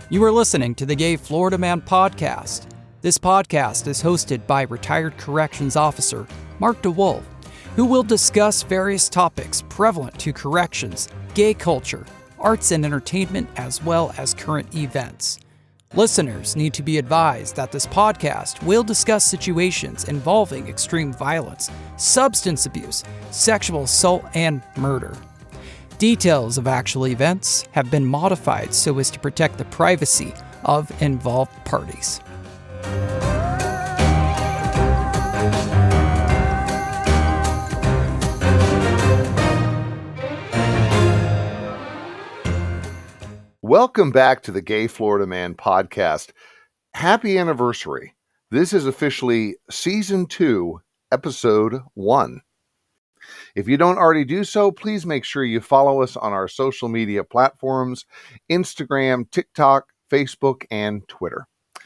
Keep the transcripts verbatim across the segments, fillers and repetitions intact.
You are listening to the Gay Florida Man podcast. This podcast is hosted by retired corrections officer Mark DeWolf, who will discuss various topics prevalent to corrections, gay culture, arts and entertainment, as well as current events. Listeners need to be advised that this podcast will discuss situations involving extreme violence, substance abuse, sexual assault, and murder. Details of actual events have been modified so as to protect the privacy of involved parties. Welcome back to the Gay Florida Man podcast. Happy anniversary. This is officially season two, episode one. If you don't already do so, please make sure you follow us on our social media platforms, Instagram, TikTok, Facebook, and Twitter.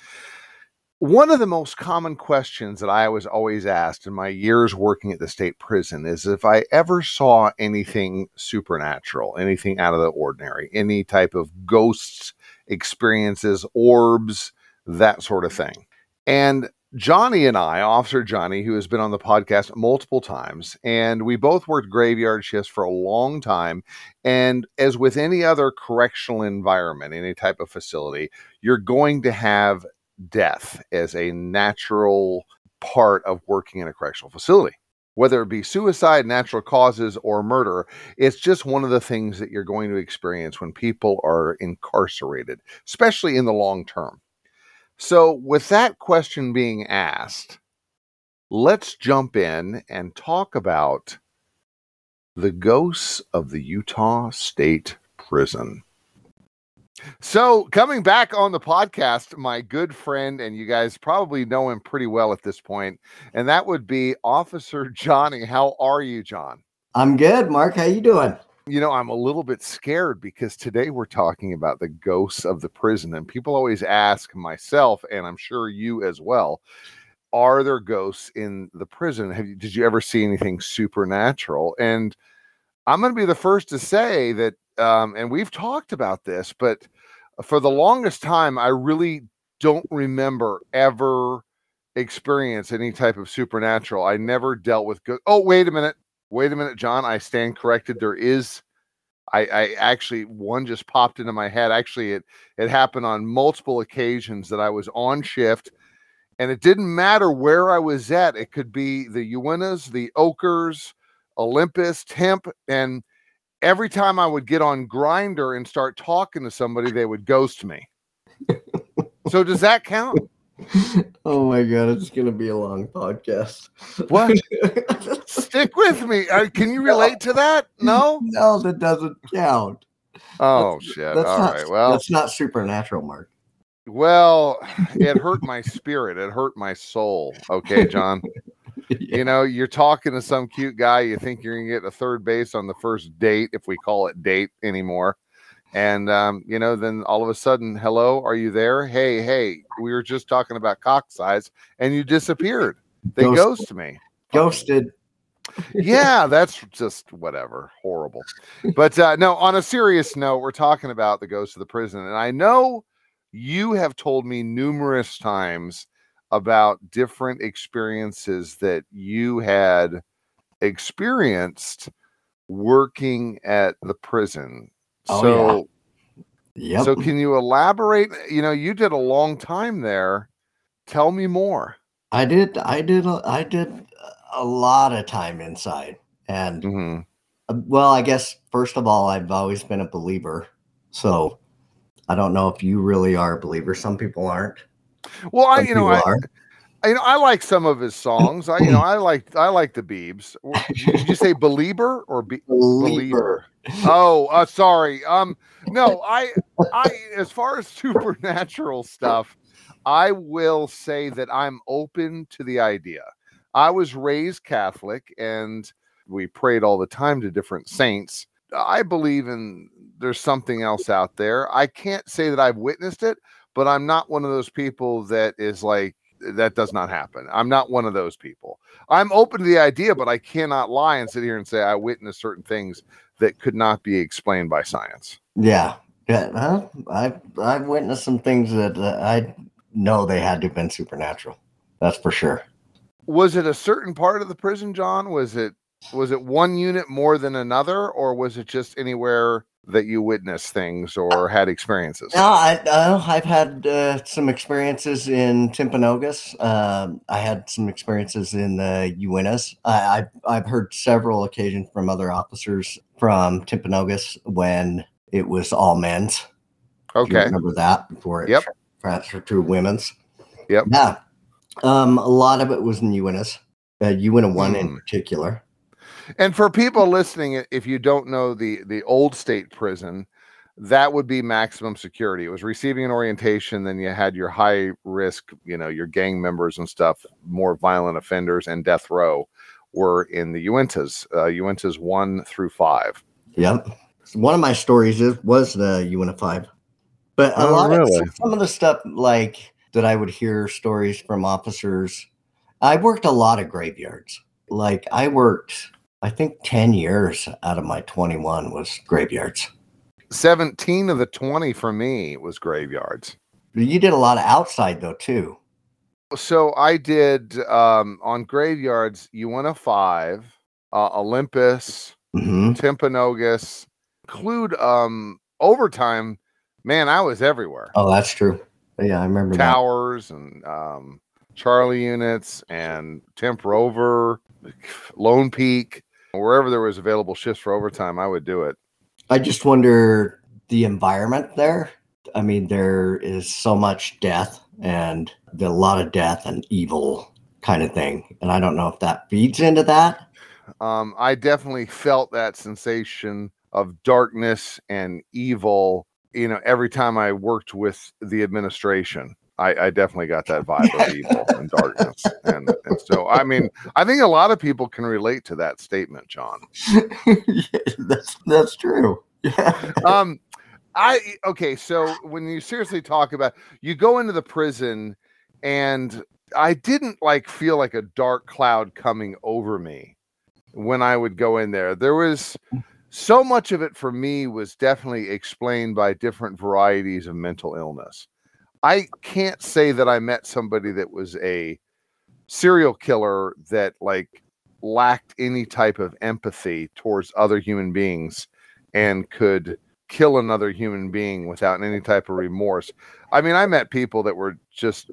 One of the most common questions that I was always asked in my years working at the state prison is if I ever saw anything supernatural, anything out of the ordinary, any type of ghosts, experiences, orbs, that sort of thing. And Johnny and I, Officer Johnny, who has been on the podcast multiple times, and we both worked graveyard shifts for a long time. And as with any other correctional environment, any type of facility, you're going to have death as a natural part of working in a correctional facility. Whether it be suicide, natural causes, or murder, it's just one of the things that you're going to experience when people are incarcerated, especially in the long term. So with that question being asked, let's jump in and talk about the ghosts of the Utah State Prison. So coming back on the podcast, my good friend, and you guys probably know him pretty well at this point, and that would be Officer Johnny. How are you, John? I'm good, Mark. How you doing? You know, I'm a little bit scared because today we're talking about the ghosts of the prison, and people always ask myself, and I'm sure you as well, are there ghosts in the prison? Have you, did you ever see anything supernatural? And I'm going to be the first to say that, um, and we've talked about this, but for the longest time, I really don't remember ever experience any type of supernatural. I never dealt with go- Oh, wait a minute. Wait a minute, John. I stand corrected. There is, I, I actually, one just popped into my head. Actually, it, it happened on multiple occasions that I was on shift, and it didn't matter where I was at. It could be the Uintas, the Okers, Olympus, Temp, and every time I would get on Grindr and start talking to somebody, they would ghost me. So does that count? Oh my God, it's going to be a long podcast. What? Stick with me. Uh, can you relate to that? No? No, that doesn't count. Oh, that's, shit. That's All not, right. Well, that's not supernatural, Mark. Well, it hurt my spirit. It hurt my soul. Okay, John. Yeah. You know, you're talking to some cute guy. You think you're going to get a third base on the first date, if we call it date anymore. And, um, you know, then all of a sudden, hello, are you there? Hey, hey, we were just talking about cock size and you disappeared. They Ghosted. ghost me. Ghosted. Yeah, that's just whatever. Horrible. But uh, no, on a serious note, we're talking about the ghosts of the prison. And I know you have told me numerous times about different experiences that you had experienced working at the prison. Oh, so, yeah. Yep. So can you elaborate? You know, you did a long time there. Tell me more. I did. I did. I did a lot of time inside. And mm-hmm. uh, well, I guess, first of all, I've always been a believer. So I don't know if you really are a believer. Some people aren't. Well, I, Some you know, I, are. I, you know, I like some of his songs. I, you know, I like, I like the Biebs. Did you say believer or be- believer? Oh, uh, sorry. Um, no, I, I, as far as supernatural stuff, I will say that I'm open to the idea. I was raised Catholic and we prayed all the time to different saints. I believe in there's something else out there. I can't say that I've witnessed it, but I'm not one of those people that is like, that does not happen. I'm not one of those people. I'm open to the idea, but I cannot lie and sit here and say I witnessed certain things that could not be explained by science. Yeah. Yeah, well, I've I've witnessed some things that uh, I know they had to have been supernatural. That's for sure. Was it a certain part of the prison, John? Was it was it one unit more than another, or was it just anywhere that you witnessed things or had experiences? No, I, uh, I've had uh, some experiences in Timpanogos. Um, I had some experiences in the Uintas. I, I've, I've heard several occasions from other officers from Timpanogos when it was all men's. Do you Okay. remember that before it Yep. transferred to women's? Yep. Yeah. Um, a lot of it was in Uintas, uh, Uinta one in Hmm. particular. And for people listening, if you don't know the the old state prison, that would be maximum security. It was receiving an orientation, then you had your high risk, you know, your gang members and stuff, more violent offenders, and death row were in the Uintas, uh, Uintas one through five. Yep. So one of my stories is, was the Uinta five. But a Oh, lot of really? some of the stuff like that I would hear stories from officers. I worked a lot of graveyards. Like I worked, I think ten years out of my twenty-one was graveyards. seventeen of the twenty for me was graveyards. You did a lot of outside though too. So I did um, on graveyards, Uinta five, uh, Olympus, Mm-hmm. Timpanogos, include um, overtime. Man, I was everywhere. Oh, that's true. Yeah, I remember Towers and um, Charlie units and Temp Rover, Lone Peak, wherever there was available shifts for overtime, I would do it. that. I just wonder the environment there. I mean, there is so much death and the, a lot of death and evil kind of thing. And I don't know if that feeds into that. Um, I definitely felt that sensation of darkness and evil, you know, every time I worked with the administration. I, I definitely got that vibe of evil and darkness. And, and so, I mean, I think a lot of people can relate to that statement, John. Yeah, that's that's true. Yeah. Um, I okay, so when you seriously talk about, you go into the prison, and I didn't like feel like a dark cloud coming over me when I would go in there. There was so much of it for me was definitely explained by different varieties of mental illness. I can't say that I met somebody that was a serial killer that like lacked any type of empathy towards other human beings and could kill another human being without any type of remorse. I mean, I met people that were just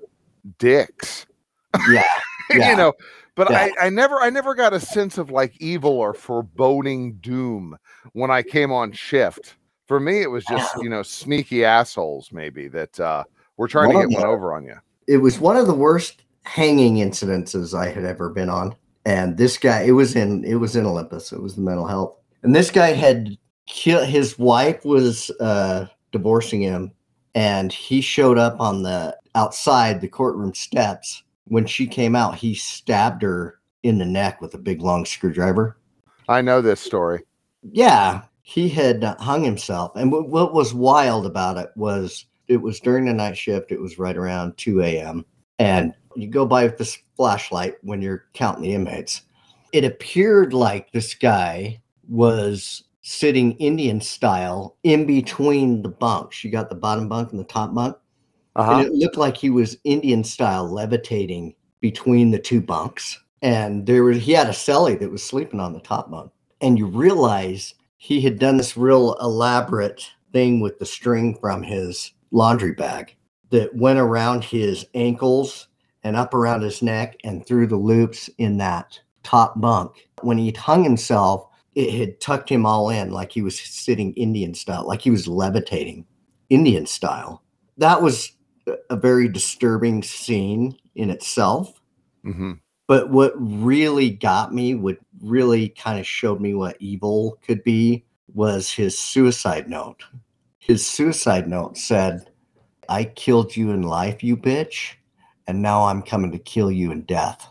dicks. Yeah. Yeah. You know, but Yeah. I, I never I never got a sense of like evil or foreboding doom when I came on shift. For me, it was just, you know, sneaky assholes maybe that uh were trying One to of get one the- over on you. It was one of the worst hanging incidences I had ever been on. And this guy, it was in it was in Olympus. It was the mental health. And this guy had killed his wife was uh divorcing him, and he showed up on the outside the courtroom steps. When she came out, he stabbed her in the neck with a big long screwdriver. I know this story. Yeah, he had hung himself. And w- what was wild about it was it was during the night shift. It was right around two a.m. And you go by with this flashlight when you're counting the inmates. It appeared like this guy was sitting Indian style in between the bunks. You got the bottom bunk and the top bunk. Uh-huh. And it looked like he was Indian style levitating between the two bunks. And there was he had a cellie that was sleeping on the top bunk. And you realize he had done this real elaborate thing with the string from his laundry bag that went around his ankles and up around his neck and through the loops in that top bunk. When he hung himself, it had tucked him all in like he was sitting Indian style, like he was levitating Indian style. That was a very disturbing scene in itself. Mm-hmm. But what really got me, what really kind of showed me what evil could be, was his suicide note. His suicide note said, "I killed you in life, you bitch, and now I'm coming to kill you in death."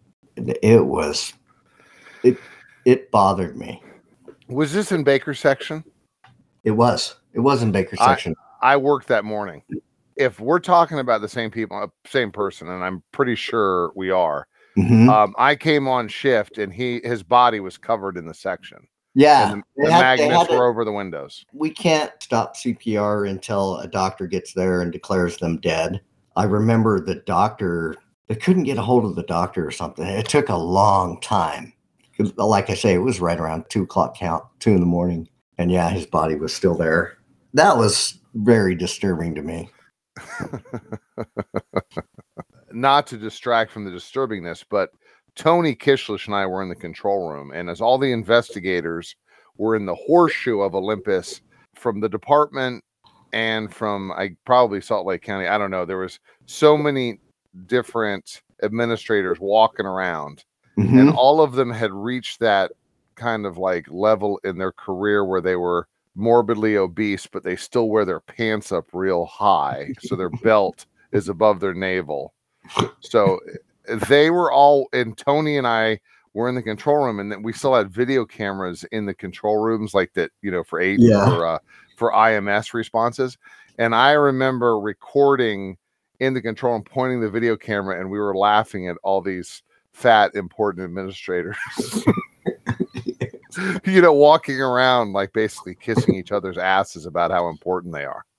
It was, it, it bothered me. Was this in Baker section? It was. It was in Baker I- section. I worked that morning. If we're talking about the same people, same person, and I'm pretty sure we are, Mhm. um, I came on shift and he his body was covered in the section. Yeah. And the, the had, magnets to, were over the windows. We can't stop C P R until a doctor gets there and declares them dead. I remember the doctor, they couldn't get a hold of the doctor or something. It took a long time. Like I say, it was right around two o'clock count, two in the morning. And yeah, his body was still there. That was very disturbing to me. Not to distract from the disturbingness, but Tony Kishlish and I were in the control room. And as all the investigators were in the horseshoe of Olympus from the department and from I probably Salt Lake County, I don't know. There was so many different administrators walking around. Mm-hmm. And all of them had reached that kind of like level in their career where they were morbidly obese, but they still wear their pants up real high. So their belt is above their navel. So they were all, and Tony and I were in the control room, and then we still had video cameras in the control rooms like that, you know, for eight yeah. for, uh, for I M S responses. And I remember recording in the control room, pointing the video camera, and we were laughing at all these fat, important administrators, you know, walking around like basically kissing each other's asses about how important they are.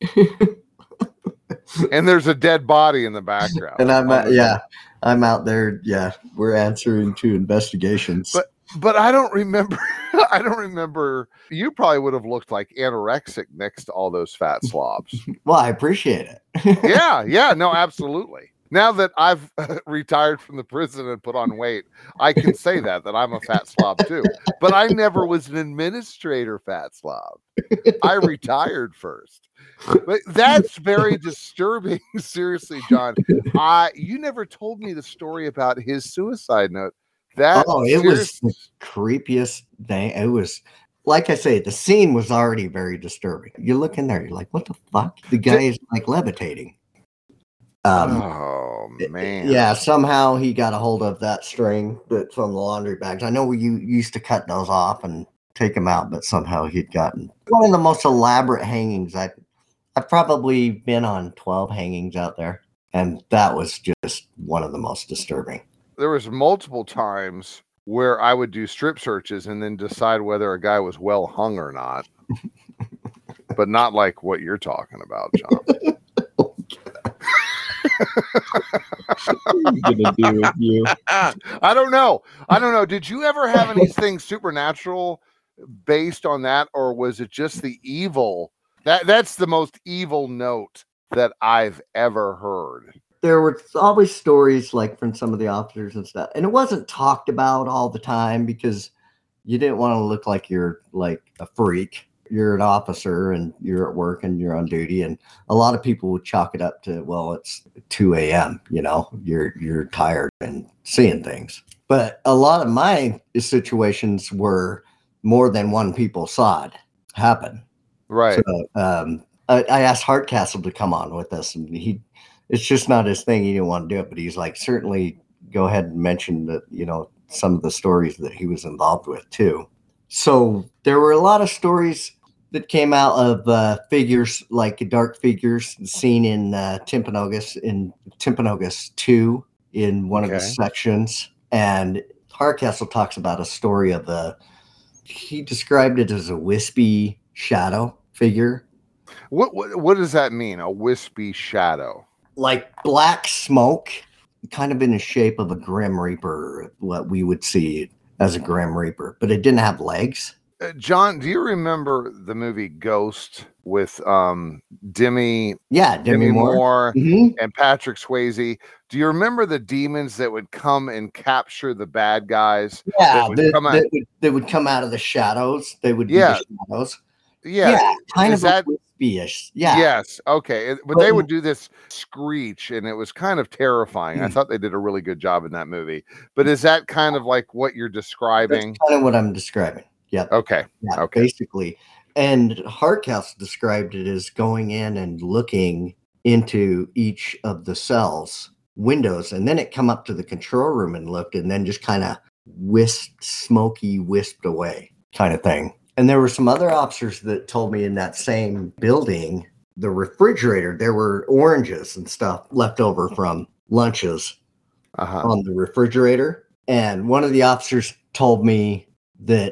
And there's a dead body in the background. And I'm, uh, yeah, I'm out there. Yeah. We're answering to investigations. But, but I don't remember, I don't remember. You probably would have looked like anorexic next to all those fat slobs. Well, I appreciate it. yeah. Yeah. No, absolutely. Now that I've uh, retired from the prison and put on weight, I can say that, that I'm a fat slob too. But I never was an administrator fat slob. I retired first. But that's very disturbing. Seriously, John. I you never told me the story about his suicide note. That oh, it serious- was the creepiest thing. It was, like I say, the scene was already very disturbing. You look in there, you're like, what the fuck? The guy is like levitating. Um, oh man! Yeah, somehow he got a hold of that string that from the laundry bags. I know we you used to cut those off and take them out, but somehow he'd gotten one of the most elaborate hangings. I I've probably been on twelve hangings out there, and that was just one of the most disturbing. There was multiple times where I would do strip searches and then decide whether a guy was well hung or not, but not like what you're talking about, John. Gonna do with you? I don't know. I don't know. Did you ever have anything supernatural based on that, or was it just the evil? That that's the most evil note that I've ever heard. There were always stories like from some of the officers and stuff, and it wasn't talked about all the time because you didn't want to look like you're like a freak. You're an officer and you're at work and you're on duty, and a lot of people would chalk it up to, well, it's two a.m. You know, you're you're tired and seeing things. But a lot of my situations were more than one people saw it happen. Right. So, um, I, I asked Hardcastle to come on with us, and he, it's just not his thing. He didn't want to do it, but he's like, certainly go ahead and mention that, you know, some of the stories that he was involved with too. So there were a lot of stories that came out of uh, figures, like dark figures seen in uh, Timpanogos, in Timpanogos two, in one okay. of the sections. And Hardcastle talks about a story of a, he described it as a wispy shadow figure. What, what what does that mean? A wispy shadow? Like black smoke, kind of in the shape of a Grim Reaper, what we would see as a Grim Reaper, but it didn't have legs. Uh, John, do you remember the movie Ghost with um, Demi? Yeah, Demi, Demi Moore, Moore mm-hmm. and Patrick Swayze. Do you remember the demons that would come and capture the bad guys? Yeah, would they, they, would, they would come out of the shadows. They would yeah. be the shadows. Yeah, yeah kind Is of that, wispy-ish. Yeah. Yes. Okay. But, but they would do this screech, and it was kind of terrifying. Hmm. I thought they did a really good job in that movie. But is that kind of like what you're describing? That's kind of what I'm describing. Yep. Okay. Yeah, okay. Basically. And Hardcastle described it as going in and looking into each of the cells windows, and then it come up to the control room and looked, and then just kind of whisked, smoky, wisped away kind of thing. And there were some other officers that told me in that same building, the refrigerator, there were oranges and stuff left over from lunches uh-huh. on the refrigerator. And one of the officers told me that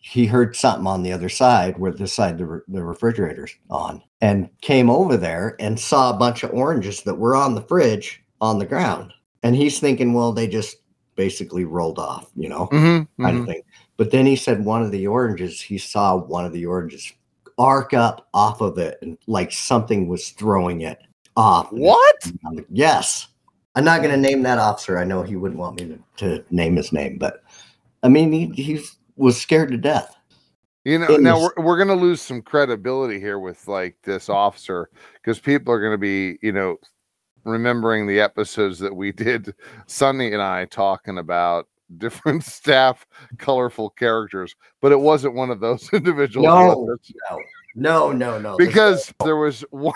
he heard something on the other side where the side the, re- the refrigerator's on, and came over there and saw a bunch of oranges that were on the fridge on the ground. And he's thinking, well, they just basically rolled off, you know, Mm-hmm, kind mm-hmm. of thing. But then he said one of the oranges, he saw one of the oranges arc up off of it, and like something was throwing it off. What? Yes. I'm not going to name that officer. I know he wouldn't want me to, to name his name, but I mean, he, he was scared to death. You know, In now this- we're, we're going to lose some credibility here with like this officer, because people are going to be, you know, remembering the episodes that we did, Sonny and I, talking about different staff, colorful characters, but it wasn't one of those individuals. No, was it? no, no, no, no. Because there was one,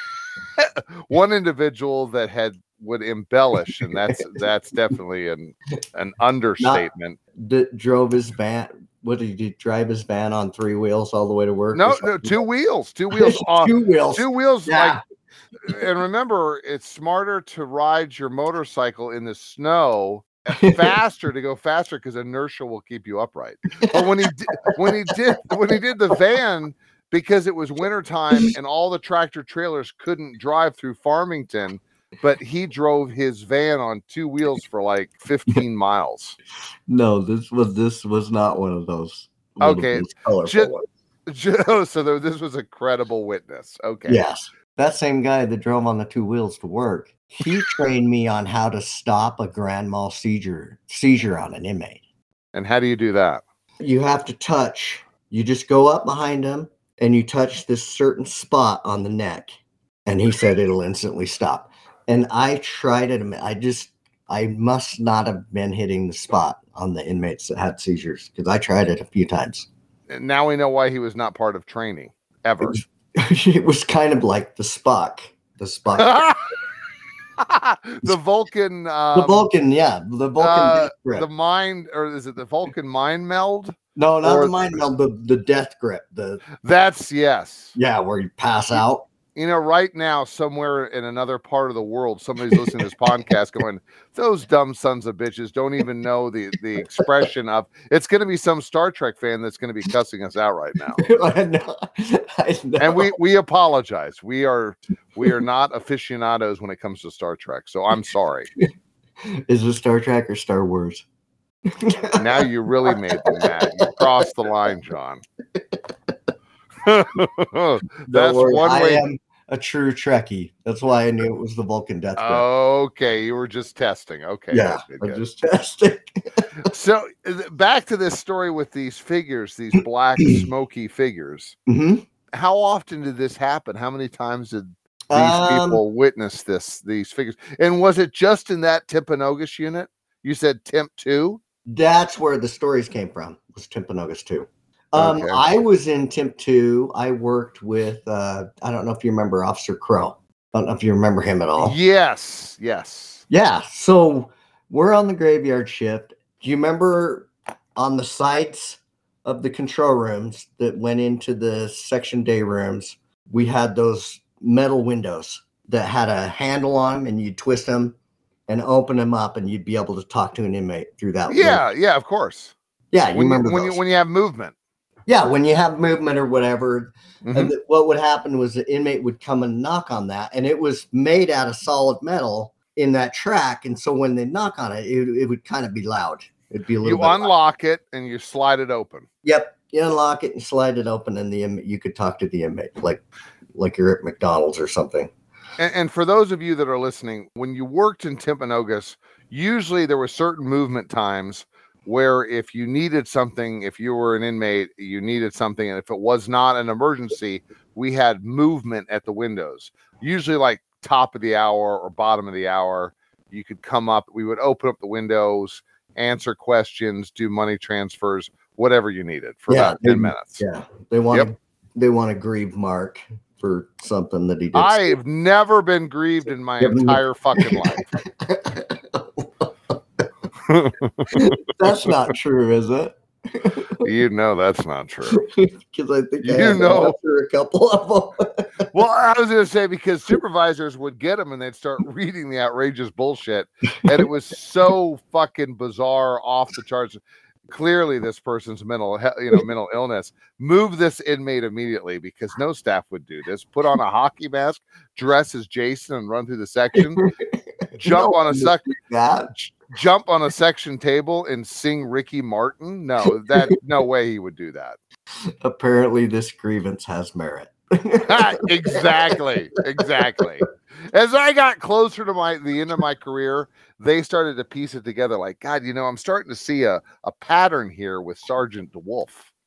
one individual that had would embellish, and that's that's definitely an an understatement. That drove his van. What did he drive his van on three wheels all the way to work? No, no, two wheels, two wheels, off, two wheels, two wheels. Yeah. Like, and remember, it's smarter to ride your motorcycle in the snow faster to go faster, because inertia will keep you upright. But when he did, when he did when he did the van, because it was wintertime and all the tractor trailers couldn't drive through Farmington, but he drove his van on two wheels for like fifteen miles. No, this was this was not one of those. one of Okay, those colorful Ju- ones. Joe, so there, this was a credible witness. Okay. Yes, that same guy that drove on the two wheels to work, he trained me on how to stop a grand mal seizure seizure on an inmate. And how do you do that? You have to touch. You just go up behind him and you touch this certain spot on the neck, and he said it'll instantly stop. And I tried it. I just, I must not have been hitting the spot on the inmates that had seizures, because I tried it a few times. And now we know why he was not part of training It ever. was, it was kind of like the Spock. The Spock. The Vulcan. Um, the Vulcan, yeah. The Vulcan. uh, death grip. the mind, or is it the Vulcan mind meld? no, not or- the mind meld, the, the death grip. The That's yes. Yeah, where you pass out. You know, right now, somewhere in another part of the world, somebody's listening to this podcast going, those dumb sons of bitches don't even know the, the expression of, it's going to be some Star Trek fan that's going to be cussing us out right now. I know. I know. And we, we apologize. We are, we are not aficionados when it comes to Star Trek. So I'm sorry. Is it Star Trek or Star Wars? Now you really made them mad. You crossed the line, John. That's Don't worry, one I way. am a true Trekkie. That's why I knew it was the Vulcan death grip. Okay, you were just testing. Okay, yeah, good, I'm good. just testing. So th- back to this story with these figures, these black smoky figures. hmm How often did this happen? How many times did these Um, people witness this? These figures, and was it just in that Timpanogos unit? You said Timp two. That's where the stories came from. Was Timpanogos two. Um, Okay. I was in Timp two. I worked with. Uh, I don't know if you remember Officer Crow. I don't know if you remember him at all. Yes, yes. Yeah. So we're on the graveyard shift. Do you remember on the sides of the control rooms that went into the section day rooms? We had those metal windows that had a handle on them, and you'd twist them and open them up, and you'd be able to talk to an inmate through that. window. Yeah, yeah, of course. Yeah. You When you, remember when you those. when you have movement. Yeah, when you have movement or whatever, Mhm. and th- what would happen was the inmate would come and knock on that, and it was made out of solid metal in that track, and so when they knock on it, it, it would kind of be loud. It'd be a little You bit loud. unlock it and you slide it open. Yep, you unlock it and slide it open, and the inmate, you could talk to the inmate like like you're at McDonald's or something. And, and for those of you that are listening, when you worked in Timpanogos, usually there were certain movement times where if you needed something, if you were an inmate, you needed something, and if it was not an emergency, we had movement at the windows. Usually like top of the hour or bottom of the hour, you could come up, we would open up the windows, answer questions, do money transfers, whatever you needed for Yeah, about ten they- minutes. Yeah, they want to they want to grieve Mark for something that he did. I've never been grieved in my Yep. entire fucking life. That's not true, is it? You know that's not true. Because I think I You have know. after a couple of them. Well, I was going to say, because supervisors would get them and they'd start reading the outrageous bullshit. And it was so fucking bizarre, off the charts. clearly this person's mental, he- you know, mental illness. Move this inmate immediately, because no staff would do this. Put on a hockey mask, dress as Jason, and run through the section. Jump No on a one sec- would do that. j- jump on a section table and sing Ricky Martin. No, that no way he would do that. Apparently, this grievance has merit. exactly, exactly. As I got closer to my the end of my career, they started to piece it together. Like, God, you know, I'm starting to see a, a pattern here with Sergeant DeWolf.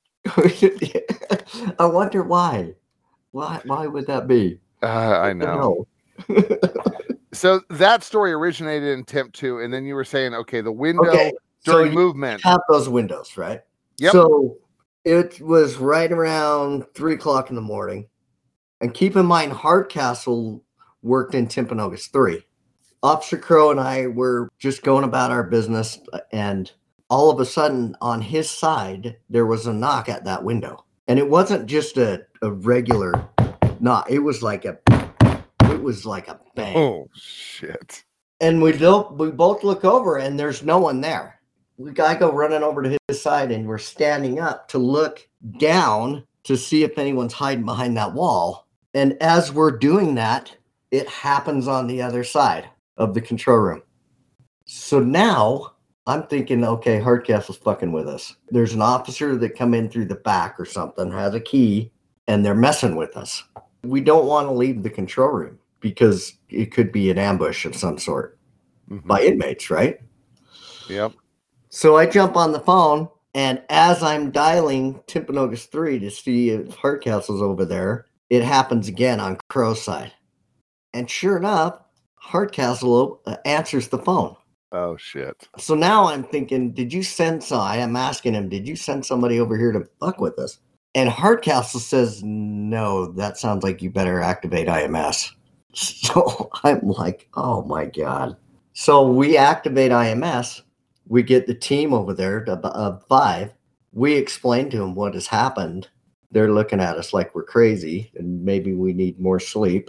I wonder why. Why? Why would that be? Uh, I know. So that story originated in Temp two, and then you were saying, okay, the window Okay, during so movement. Have those windows, right? Yep. So it was right around three o'clock in the morning, and keep in mind, Hardcastle worked in Timpanogos three. Officer Crow and I were just going about our business, and all of a sudden, on his side, there was a knock at that window, and it wasn't just a, a regular knock. It was like a, it was like a bang. Oh shit! And we don't. We both look over, and there's no one there. We I go running over to his side, and we're standing up to look down to see if anyone's hiding behind that wall. And as we're doing that, it happens on the other side of the control room. So now I'm thinking, okay, Hardcastle's fucking with us. There's an officer that come in through the back or something, has a key, and they're messing with us. We don't want to leave the control room because it could be an ambush of some sort Mm-hmm. by inmates, right? Yep. So I jump on the phone, and as I'm dialing Timpanogos three to see if Hardcastle's over there, it happens again on Crow's side. And sure enough, Hardcastle uh, answers the phone. Oh shit! So now I'm thinking, did you send some? I am asking him, did you send somebody over here to fuck with us? And Hardcastle says, no, that sounds like you better activate I M S. So I'm like, oh my God. So we activate I M S. We get the team over there to uh, five. We explain to them what has happened. They're looking at us like we're crazy and maybe we need more sleep.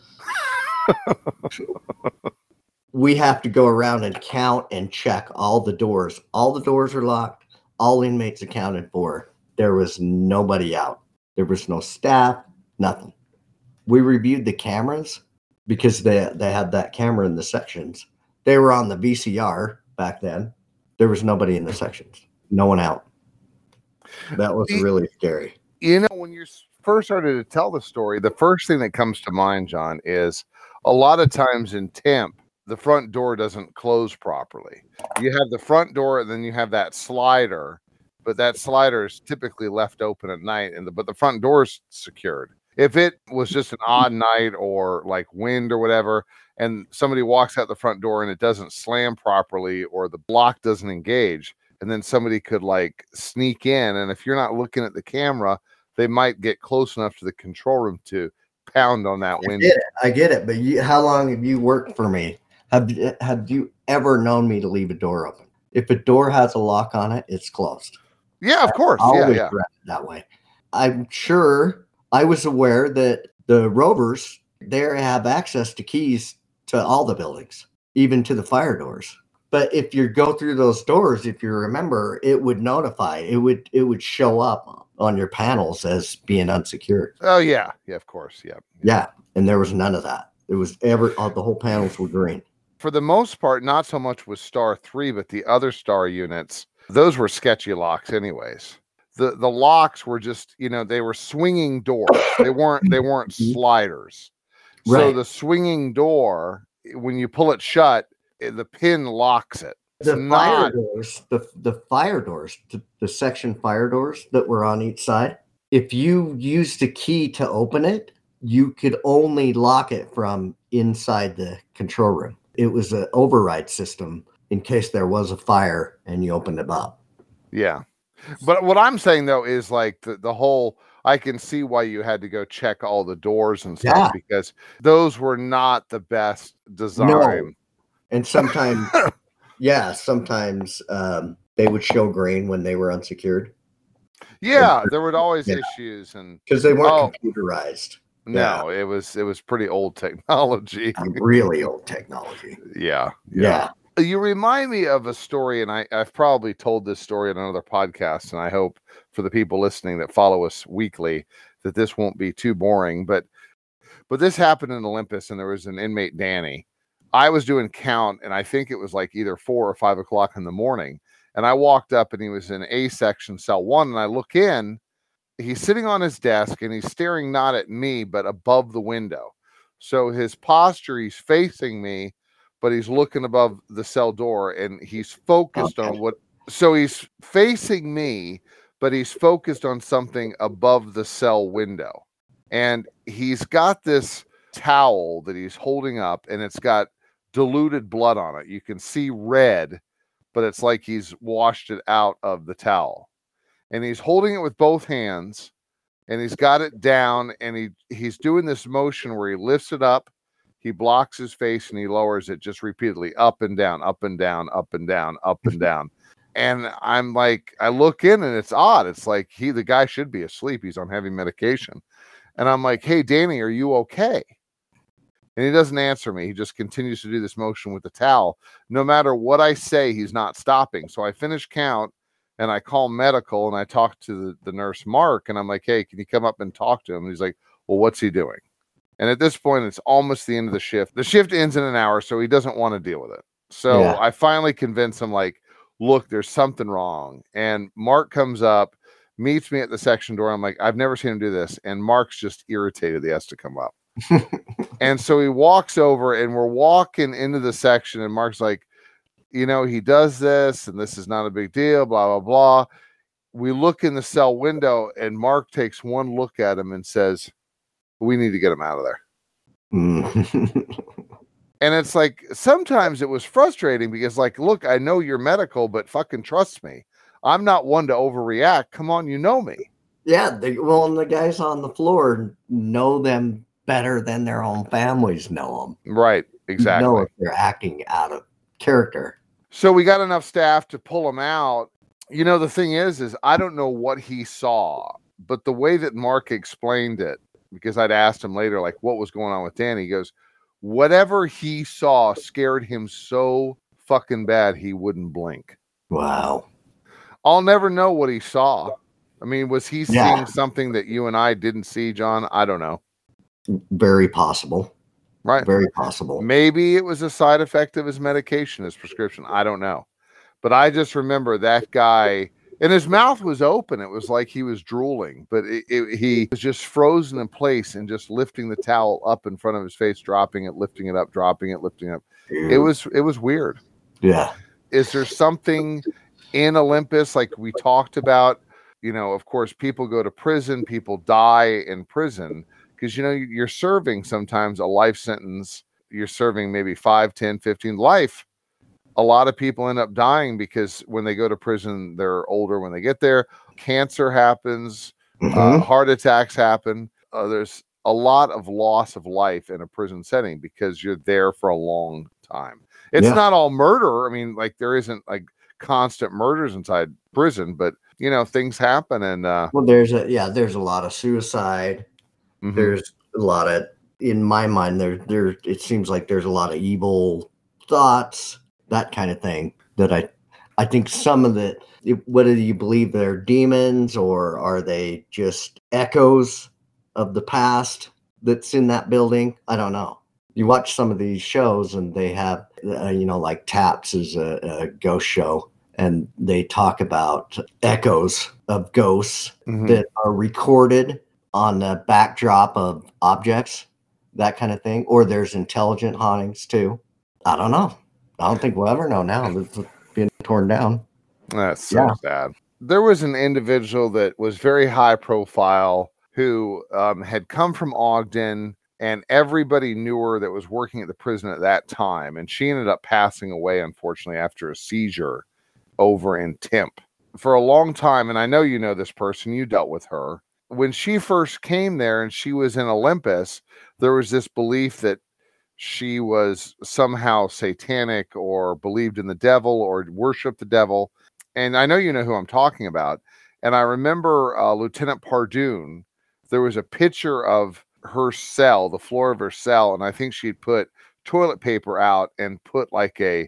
We have to go around and count and check all the doors. All the doors are locked. All inmates accounted for. There was nobody out. There was no staff, nothing. We reviewed the cameras because they, they had that camera in the sections. They were on the V C R back then. There was nobody in the sections. No one out. That was really scary. You know, when you first started to tell the story, the first thing that comes to mind, John, is a lot of times in temp, the front door doesn't close properly. You have the front door, and then you have that slider, but that slider is typically left open at night, and the, but the front door is secured. If it was just an odd night or like wind or whatever, and somebody walks out the front door and it doesn't slam properly or the block doesn't engage, and then somebody could like sneak in, and if you're not looking at the camera, they might get close enough to the control room to pound on that window. I get it, I get it. But you, how long have you worked for me? Have, have you ever known me to leave a door open? If a door has a lock on it, it's closed. Yeah, of course. I yeah, always yeah. run it that way. I'm sure I was aware that the Rovers there have access to keys to all the buildings, even to the fire doors. But if you go through those doors, if you remember, it would notify. It would it would show up on your panels as being unsecured. Oh yeah, yeah, of course, yeah. Yeah, and there was none of that. It was ever all the whole panels were green. For the most part, not so much with Star three, but the other Star units, those were sketchy locks, anyways. The the locks were just, you know, they were swinging doors. They weren't they weren't sliders. So Right. the swinging door, when you pull it shut, the pin locks it. It's The fire not doors, the the fire doors, the, the section fire doors that were on each side. If you used a key to open it, you could only lock it from inside the control room. It was an override system in case there was a fire and you opened it up. Yeah. But what I'm saying though is like the, the whole, I can see why you had to go check all the doors and stuff Yeah. because those were not the best design. No. And sometimes, yeah, sometimes um, they would show green when they were unsecured Yeah, there would always Yeah. issues and because they weren't Oh. computerized. no, it was it was pretty old technology. Really old technology. yeah, Yeah. You remind me of a story, and I, I've probably told this story on another podcast, and I hope for the people listening that follow us weekly that this won't be too boring. But but this happened in Olympus, and there was an inmate, Danny. I was doing count, and I think it was like either four or five o'clock in the morning. And I walked up, and he was in A section, cell one, and I look in. He's sitting on his desk, and he's staring not at me, but above the window. So his posture, he's facing me, but he's looking above the cell door, and he's focused okay. on what. So he's facing me, but he's focused on something above the cell window. And he's got this towel that he's holding up, and it's got diluted blood on it. You can see red, but it's like he's washed it out of the towel. And he's holding it with both hands, and he's got it down, and he he's doing this motion where he lifts it up, he blocks his face, and he lowers it just repeatedly, up and down, up and down, up and down, up and down. And I'm like, I look in, and it's odd. It's like he, the guy should be asleep. He's on heavy medication. And I'm like, hey, Danny, are you okay? And he doesn't answer me. He just continues to do this motion with the towel. No matter what I say, he's not stopping. So I finish count, and I call medical, and I talk to the, the nurse, Mark, and I'm like, hey, can you come up and talk to him? And he's like, well, what's he doing? And at this point, it's almost the end of the shift. The shift ends in an hour, so he doesn't want to deal with it. So yeah. I finally convince him, like, look, there's something wrong. And Mark comes up, meets me at the section door. I'm like, I've never seen him do this. And Mark's just irritated he has to come up. And so he walks over, and we're walking into the section, and Mark's like, you know, he does this, and this is not a big deal, blah, blah, blah. We look in the cell window, and Mark takes one look at him and says, we need to get him out of there. Mm. And it's like, sometimes it was frustrating because, like, look, I know you're medical, but fucking trust me. I'm not one to overreact. Come on, you know me. Yeah, they, well, and the guys on the floor know them better than their own families know them. Right, exactly. You know if they're acting out of character. So we got enough staff to pull him out. You know, the thing is, is I don't know what he saw, but the way that Mark explained it, because I'd asked him later, like, what was going on with Danny, he goes, whatever he saw scared him so fucking bad he wouldn't blink. Wow. I'll never know what he saw. I mean, was he yeah. seeing something that you and I didn't see, John? I don't know. Very possible. Right. Very possible. Maybe it was a side effect of his medication, his prescription. I don't know. But I just remember that guy, and his mouth was open. It was like he was drooling, but it, it, he was just frozen in place and just lifting the towel up in front of his face, dropping it, lifting it up, dropping it, lifting it up. Ew. It was, it was weird. Yeah. Is there something in Olympus, like we talked about? You know, of course, people go to prison, people die in prison because, you know, you're serving sometimes a life sentence. You're serving maybe five, ten, fifteen life. A lot of people end up dying because when they go to prison, they're older when they get there. Cancer happens, mm-hmm. uh, heart attacks happen. Uh, there's a lot of loss of life in a prison setting because you're there for a long time. It's yeah. not all murder. I mean, like, there isn't like constant murders inside prison, but you know, things happen. And uh, well, there's a yeah, there's a lot of suicide. Mm-hmm. There's a lot of, in my mind, there there it seems like there's a lot of evil thoughts, that kind of thing. That I I think some of the, whether you believe they're demons or are they just echoes of the past that's in that building, I don't know. You watch some of these shows and they have, uh, you know, like Taps is a, a ghost show, and they talk about echoes of ghosts mm-hmm. that are recorded on the backdrop of objects, that kind of thing. Or there's intelligent hauntings too. I don't know. I don't think we'll ever know now. It's being torn down. That's so yeah. sad. There was an individual that was very high profile who um, had come from Ogden, and everybody knew her that was working at the prison at that time. And she ended up passing away, unfortunately, after a seizure over in Temp. For a long time, and I know you know this person, you dealt with her. When she first came there and she was in Olympus, there was this belief that she was somehow satanic or believed in the devil or worshiped the devil. And I know you know who I'm talking about. And I remember uh, Lieutenant Pardoon, there was a picture of her cell, the floor of her cell, and I think she'd put toilet paper out and put like a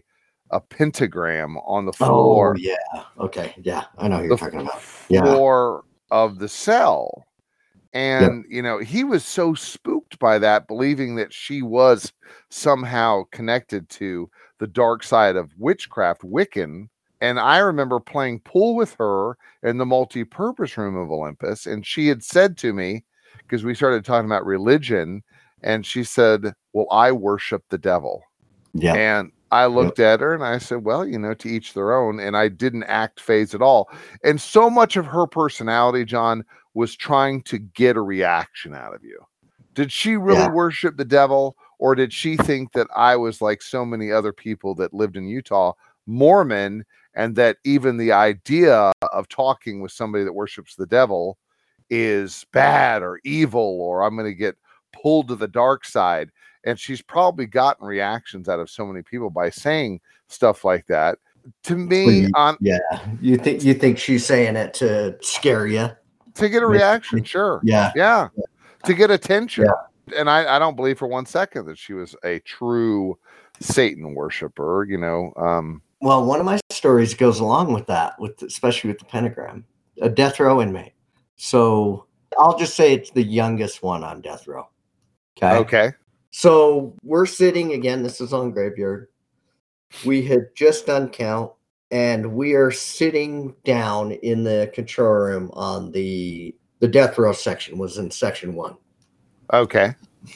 a pentagram on the Oh, floor. yeah. Okay. Yeah. I know who The you're talking about. Yeah. floor of the cell. And, Yep. you know, he was so spooked by that, believing that she was somehow connected to the dark side of witchcraft, Wiccan. And I remember playing pool with her in the multi-purpose room of Olympus. And she had said to me, because we started talking about religion, and she said, well, I worship the devil. Yeah. And I looked Yep. at her and I said, well, you know, to each their own. And I didn't act phase at all. And so much of her personality, John, was trying to get a reaction out of you. Did she really Yeah. worship the devil, or did she think that I was like so many other people that lived in Utah, Mormon, and that even the idea of talking with somebody that worships the devil is bad or evil, or I'm going to get pulled to the dark side? And she's probably gotten reactions out of so many people by saying stuff like that. To So me, you- on yeah. You think you think she's saying it to scare you? to get a Basically. reaction, sure. Yeah. Yeah. To get attention. Yeah. And I, I don't believe for one second that she was a true Satan worshiper, you know. Um, Well, one of my stories goes along with that, with especially with the pentagram, a death row inmate. So I'll just say it's the youngest one on death row. Okay. okay. So we're sitting again. This is on Graveyard. We had just done count, and we are sitting down in the control room on the the death row section. Was in section one. Okay.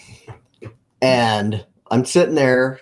And I'm sitting there,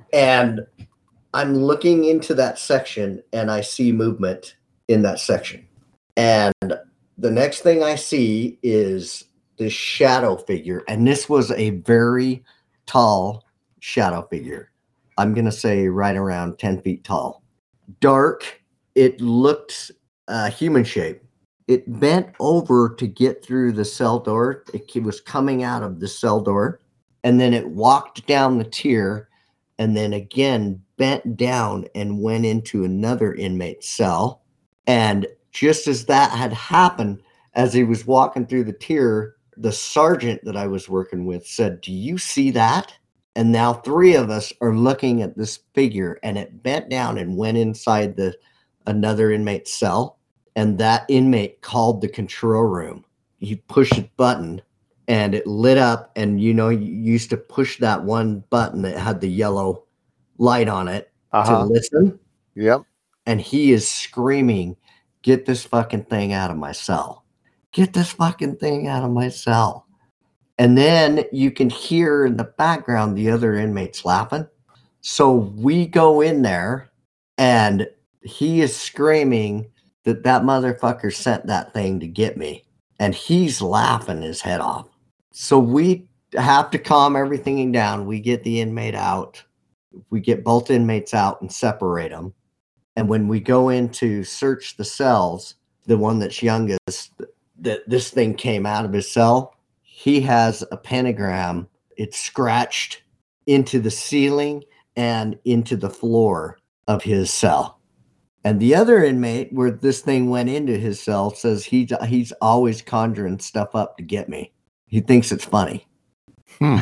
and I'm looking into that section, and I see movement in that section. And the next thing I see is this shadow figure, and this was a very tall shadow figure. I'm going to say right around ten feet tall. Dark. It looked uh, human shape. It bent over to get through the cell door. It was coming out of the cell door, and then it walked down the tier, and then again bent down and went into another inmate's cell. And just as that had happened, as he was walking through the tier, the sergeant that I was working with said, "Do you see that?" And now three of us are looking at this figure, and it bent down and went inside the another inmate's cell. And that inmate called the control room. He pushed a button, and it lit up. And you know, you used to push that one button that had the yellow light on it Uh-huh. to listen. Yep. And he is screaming, "Get this fucking thing out of my cell. Get this fucking thing out of my cell." And then you can hear in the background the other inmates laughing. So we go in there, and he is screaming that that motherfucker sent that thing to get me. And he's laughing his head off. So we have to calm everything down. We get the inmate out. We get both inmates out and separate them. And when we go in to search the cells, the one that's youngest, that this thing came out of his cell, he has a pentagram. It's scratched into the ceiling and into the floor of his cell. And the other inmate, where this thing went into his cell, says he's, he's always conjuring stuff up to get me. He thinks it's funny. Hmm.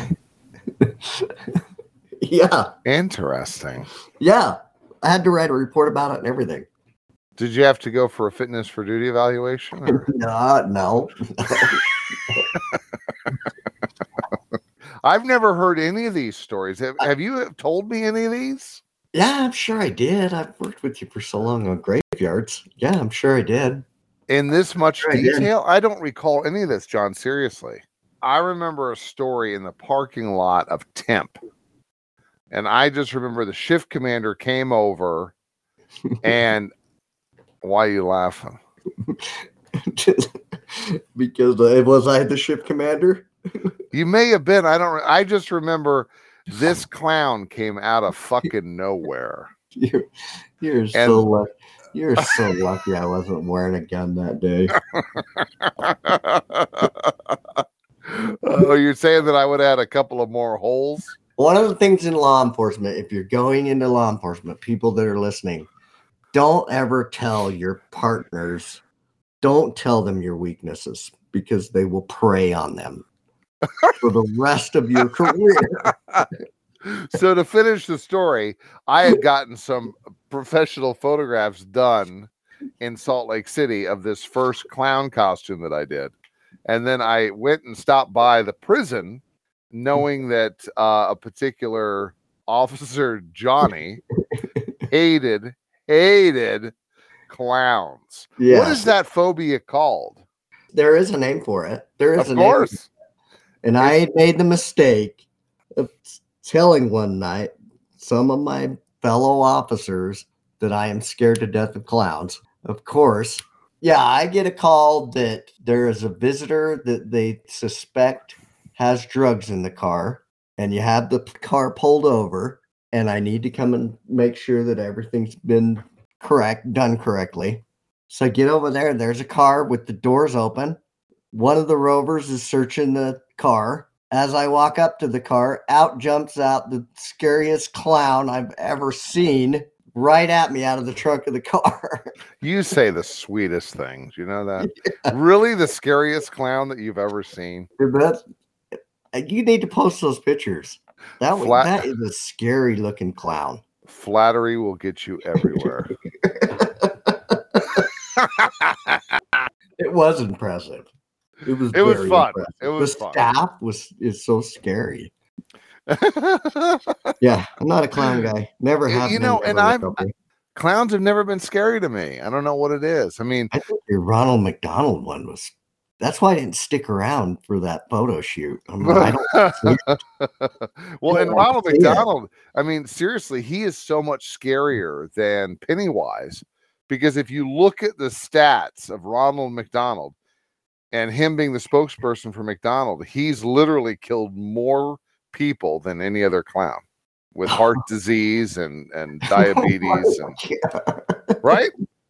Yeah. Interesting. Yeah. I had to write a report about it and everything. Did you have to go for a fitness for duty evaluation? Or? No, no. I've never heard any of these stories. Have, have you told me any of these? Yeah, I'm sure I did. I've worked with you for so long on graveyards. Yeah, I'm sure I did. In this much Sure I did. detail? I don't recall any of this, John. Seriously. I remember a story in the parking lot of Temp. And I just remember the shift commander came over and why are you laughing? Because uh, was I the ship commander? You may have been. I don't. I just remember this clown came out of fucking nowhere. You're, you're And- so lucky. You're so lucky I wasn't wearing a gun that day. Oh, you're saying that I would add a couple of more holes? One of the things in law enforcement, if you're going into law enforcement, people that are listening, don't ever tell your partners, don't tell them your weaknesses, because they will prey on them for the rest of your career. So to finish the story, I had gotten some professional photographs done in Salt Lake City of this first clown costume that I did. And then I went and stopped by the prison knowing that uh, a particular officer, Johnny, hated, hated clowns. Yeah. What is that phobia called? There is a name for it. There is Of a course. name. And I made the mistake of telling one night some of my fellow officers that I am scared to death of clowns. Of course. Yeah, I get a call that there is a visitor that they suspect has drugs in the car, and you have the car pulled over, and I need to come and make sure that everything's been correct, done correctly. So I get over there, there's a car with the doors open. One of the rovers is searching the car. As I walk up to the car, out jumps out the scariest clown I've ever seen, right at me out of the trunk of the car. You say the sweetest things. You know that? Yeah. Really the scariest clown that you've ever seen? That's, you need to post those pictures. That, Flat, that is a scary looking clown. Flattery will get you everywhere. It was impressive. It was It was fun. Impressive. It was the fun. staff was is so scary. Yeah, I'm not a clown guy. Never have. You know, and I've clowns have never been scary to me. I don't know what it is. I mean, I think your Ronald McDonald one was. That's why I didn't stick around for that photo shoot. I mean, I don't well, and Ronald McDonald, I mean, seriously, he is so much scarier than Pennywise, because if you look at the stats of Ronald McDonald and him being the spokesperson for McDonald, he's literally killed more people than any other clown with heart disease and, and diabetes. And right?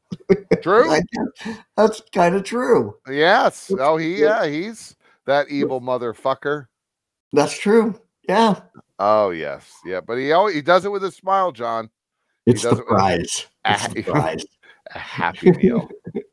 True. That's kind of true. Yes. Oh, he, yeah, he's that evil motherfucker. That's true. Yeah. Oh, yes. Yeah. But he always, he does it with a smile, John. It's the prize. It's the prize. A Happy Meal.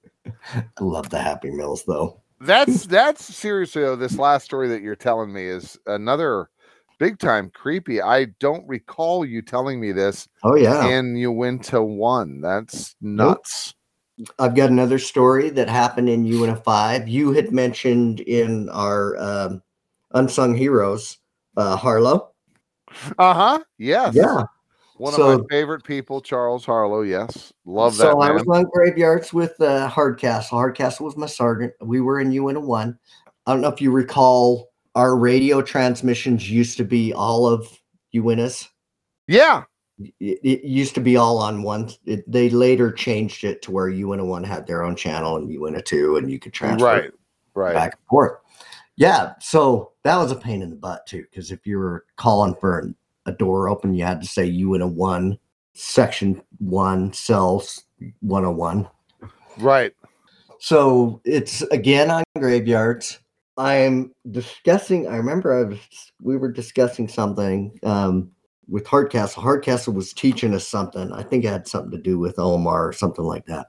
I love the Happy Meals, though. That's that's seriously though. This last story that you're telling me is another big time creepy. I don't recall you telling me this. Oh yeah, and you went to one. That's nuts. Nope. I've got another story that happened in U N F five. You had mentioned in our um, Unsung Heroes, uh, Harlow. Uh huh. Yes. Yeah. One so, of my favorite people, Charles Harlow. Yes. Love that. So man. I was on graveyards with uh, Hardcastle. Hardcastle was my sergeant. We were in U N one. I don't know if you recall, our radio transmissions used to be all of U N S. Yeah. It, it used to be all on one. It, they later changed it to where U N one had their own channel and U N two, and you could transfer right, right. back and forth. Yeah. So that was a pain in the butt too, because if you were calling for an a door open, you had to say U N one, section one, cells one oh one. Right. So it's again on graveyards. I'm discussing, I remember I was, we were discussing something um, with Hardcastle. Hardcastle was teaching us something. I think it had something to do with O M R or something like that.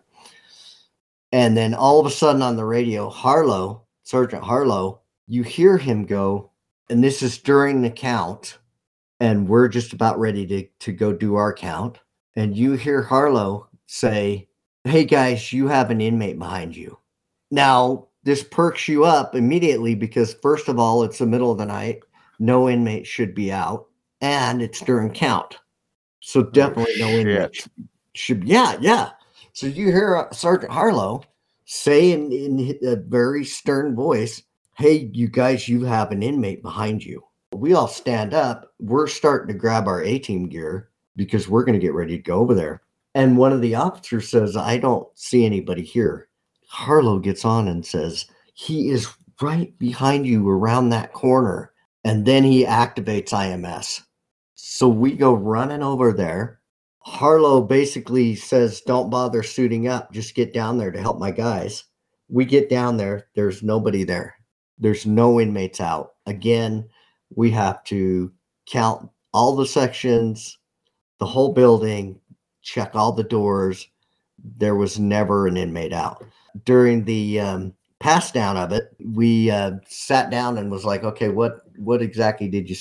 And then all of a sudden on the radio, Harlow, Sergeant Harlow, you hear him go, and this is during the count. And we're just about ready to, to go do our count. And you hear Harlow say, "Hey guys, you have an inmate behind you." Now, this perks you up immediately because first of all, it's the middle of the night. No inmate should be out. And it's during count. So definitely oh, no inmate should, should yeah, yeah. So you hear Sergeant Harlow say in, in a very stern voice, "Hey, you guys, you have an inmate behind you." We all stand up. We're starting to grab our A-team gear because we're going to get ready to go over there. And one of the officers says, "I don't see anybody here." Harlow gets on and says, "He is right behind you around that corner." And then he activates I M S. So we go running over there. Harlow basically says, "Don't bother suiting up. Just get down there to help my guys." We get down there. There's nobody there. There's no inmates out. Again, we have to count all the sections, the whole building, check all the doors. There was never an inmate out. During the um, pass down of it, we uh, sat down and was like, "Okay, what what exactly did you see?"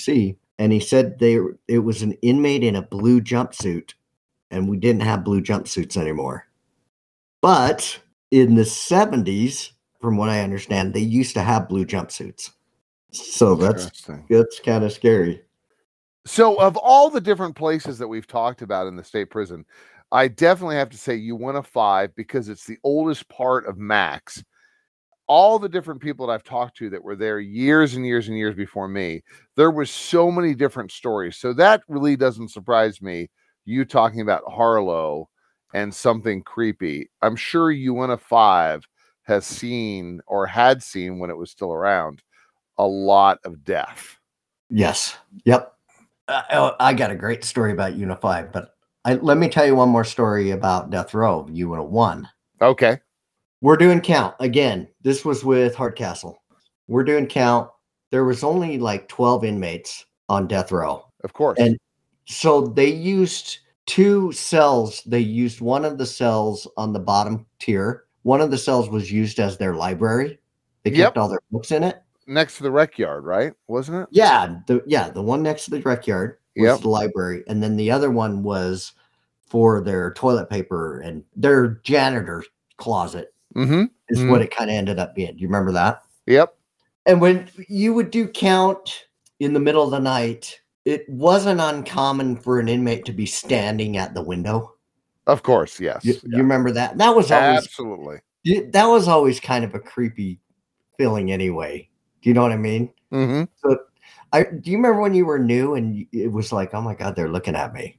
And he said they it was an inmate in a blue jumpsuit, and we didn't have blue jumpsuits anymore. But in the seventies, from what I understand, they used to have blue jumpsuits. So that's that's kind of scary. So of all the different places that we've talked about in the state prison, I definitely have to say Uinta five because it's the oldest part of Max. All the different people that I've talked to that were there years and years and years before me, there was so many different stories. So that really doesn't surprise me, you talking about Harlow and something creepy. I'm sure Uinta five has seen or had seen when it was still around a lot of death. Yes. Yep. Uh, I got a great story about Uinta five, but I, let me tell you one more story about Death Row, Uinta one. Okay. We're doing count. Again, this was with Hardcastle. We're doing count. There was only like twelve inmates on death row. Of course. And so they used two cells. They used one of the cells on the bottom tier. One of the cells was used as their library. They kept yep. all their books in it. Next to the rec yard, right? Wasn't it? Yeah. The, yeah. The one next to the rec yard was yep. the library. And then the other one was for their toilet paper and their janitor closet. Mm-hmm. Is mm-hmm. what it kind of ended up being. Do you remember that? Yep. And when you would do count in the middle of the night, it wasn't uncommon for an inmate to be standing at the window. Of course, yes. You, yeah. you remember that? That was always absolutely. That was always kind of a creepy feeling, anyway. Do you know what I mean? Mm-hmm. So, I do you remember when you were new and it was like, oh my God, they're looking at me.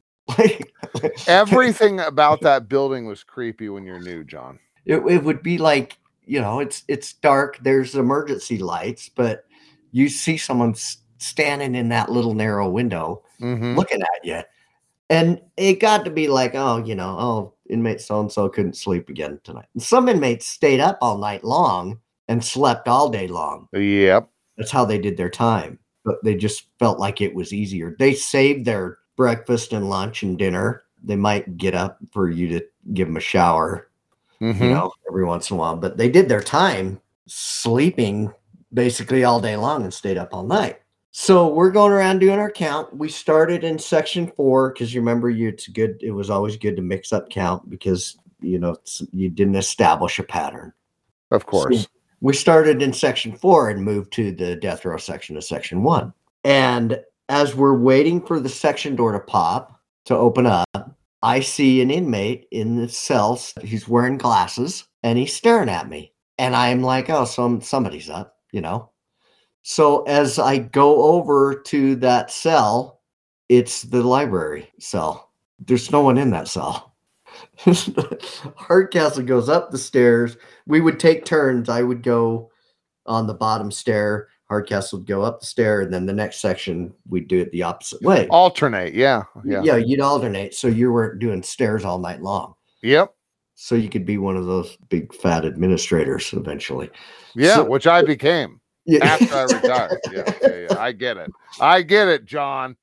Everything about that building was creepy when you're new, John. It, it would be like, you know, it's it's dark. There's emergency lights, but you see someone standing in that little narrow window mm-hmm. looking at you. And it got to be like, oh, you know, oh, inmate so-and-so couldn't sleep again tonight. And some inmates stayed up all night long and slept all day long. Yep. That's how they did their time. But they just felt like it was easier. They saved their breakfast and lunch and dinner. They might get up for you to give them a shower. Mm-hmm. You know, every once in a while, but they did their time sleeping basically all day long and stayed up all night. So we're going around doing our count. We started in section four because you remember, you it's good. It was always good to mix up count because you know you didn't establish a pattern. Of course, so we started in section four and moved to the death row section of section one. And as we're waiting for the section door to pop to open up, I see an inmate in the cell. He's wearing glasses and he's staring at me. And I'm like, oh, some somebody's up, you know. So as I go over to that cell, it's the library cell. There's no one in that cell. Hardcastle goes up the stairs. We would take turns. I would go on the bottom stair. Hardcastle would go up the stair, and then the next section we'd do it the opposite way. Alternate, yeah, yeah, yeah. You'd alternate, so you weren't doing stairs all night long. Yep. So you could be one of those big fat administrators eventually. Yeah, so, which I became yeah. after I retired. Yeah, yeah, yeah, I get it. I get it, John.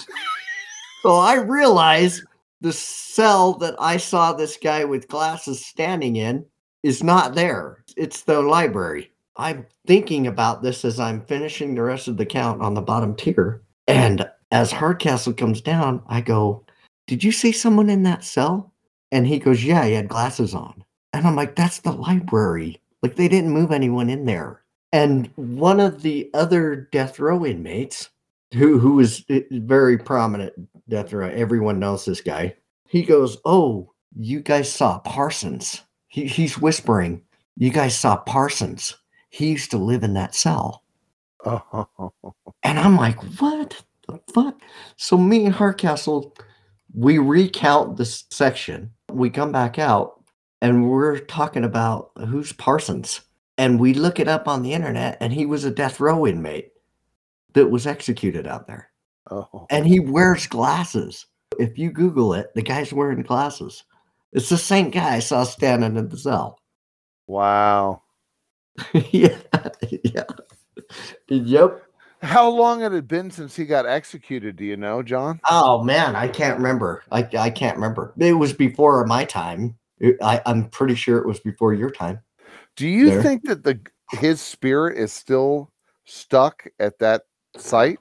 So I realized the cell that I saw this guy with glasses standing in is not there. It's the library. I'm thinking about this as I'm finishing the rest of the count on the bottom tier. And as Hardcastle comes down, I go, did you see someone in that cell? And he goes, yeah, he had glasses on. And I'm like, that's the library. Like, they didn't move anyone in there. And one of the other death row inmates, who who is very prominent death row, everyone knows this guy. He goes, oh, you guys saw Parsons. He, he's whispering, you guys saw Parsons. He used to live in that cell. Oh. And I'm like, what the fuck? So me and Hardcastle, we recount this section. We come back out and we're talking about who's Parsons. And we look it up on the internet, and he was a death row inmate that was executed out there. Oh. And he wears glasses. If you Google it, the guy's wearing glasses. It's the same guy I saw standing in the cell. Wow. yeah. Yeah. Yep. How long had it been since he got executed? Do you know, John? Oh man, I can't remember. I I can't remember. It was before my time. It, I I'm pretty sure it was before your time. Do you there. think that the his spirit is still stuck at that site? I,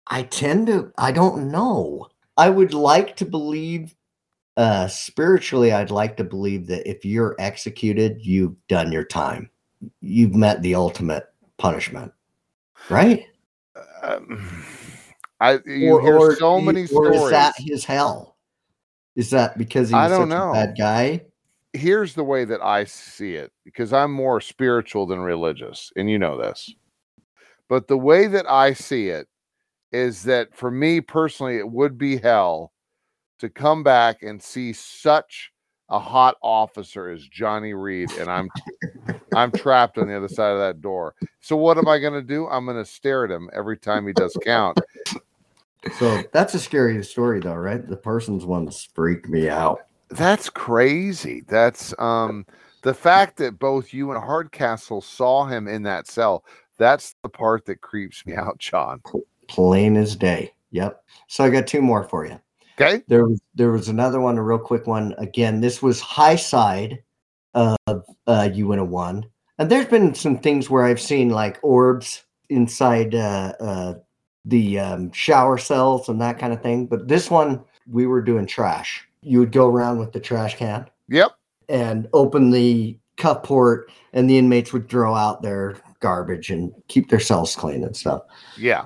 I tend to, I don't know. I would like to believe, uh, spiritually, I'd like to believe that if you're executed, you've done your time. You've met the ultimate punishment, right? Um, I you Or, hear or, so do you- many or is that stories. his hell? Is that because he I was don't such a know. bad guy? Here's the way that I see it, because I'm more spiritual than religious, and you know this. But the way that I see it is that for me personally, it would be hell to come back and see such a hot officer as Johnny Reed, and I'm I'm trapped on the other side of that door. So what am I going to do? I'm going to stare at him every time he does count. So that's a scary story, though, right? The person's ones freaked me out. That's crazy. That's um the fact that both you and Hardcastle saw him in that cell. That's the part that creeps me out, John. Plain as day. Yep. So I got two more for you. Okay. There was there was another one, a real quick one. Again, this was high side of uh, Uinta One, and there's been some things where I've seen like orbs inside uh, uh, the um, shower cells and that kind of thing. But this one, we were doing trash. You would go around with the trash can Yep. and open the cup port, and the inmates would throw out their garbage and keep their cells clean and stuff. Yeah.